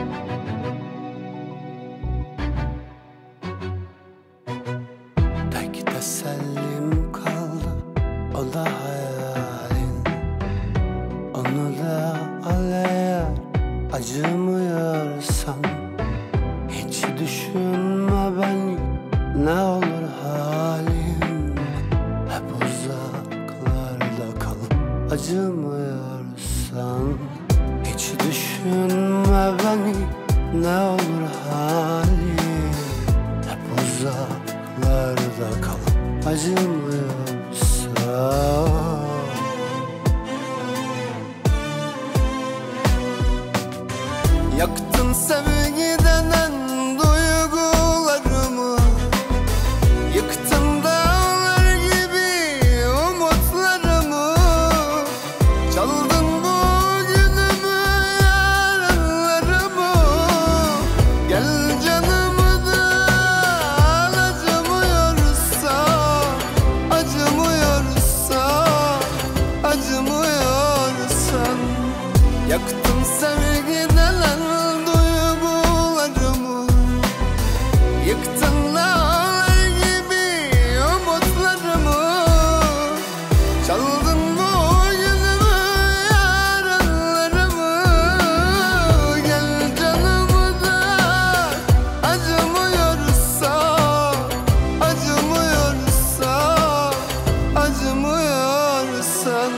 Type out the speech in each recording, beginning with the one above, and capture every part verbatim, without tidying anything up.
Tek tesellim kaldı, o da hayalin. Onu da al eğer acımıyorsan. Hiç düşünme beni, ne olur halim. Hep uzaklarda kal, acımıyorsan. Hiç düşünme beni, ne olur halim. Hep uzaklarda kal, acımıyorsan. Yaktın sevgi denen duygularımı, yıktın dağlar gibi umutlarımı. Çaldın bugünümü, yarınlarımı. Gel canımı da al, acımıyorsa, acımıyorsa, acımıyorsan. Yaktın sevgi denen duygularımı, yıktın dağlar gibi umutlarımı. Çaldın bugünümü, yarınlarımı. Gel canımı da acımıyorsa, acımıyorsa, acımıyorsan.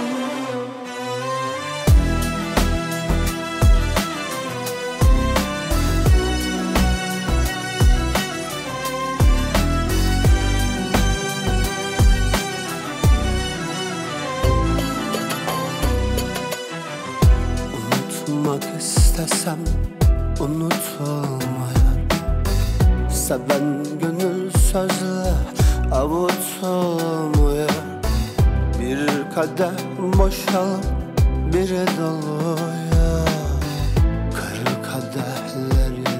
Unutmak istesem unutulmuyor. Seven gönül sözle avutulmuyor. Bir kadeh boşalıp biri doluyor. Kırık kadehler ile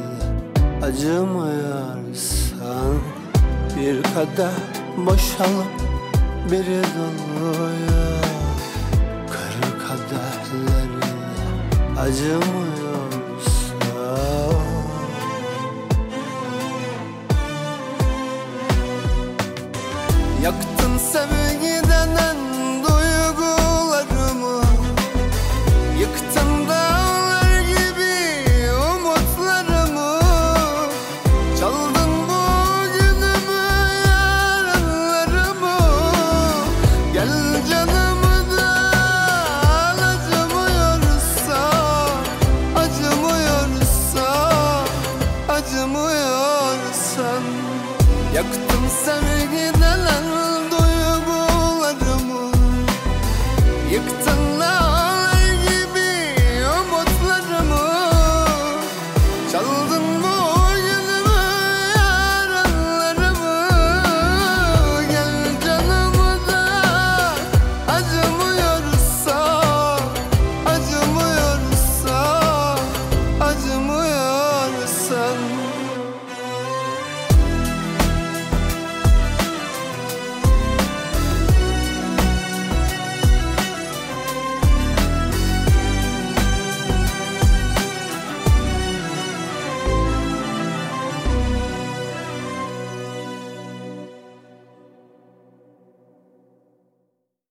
acımıyorsan. Bir kadeh boşalıp biri doluyor. Kırık kadehler ile acımıyorsa. Yaktın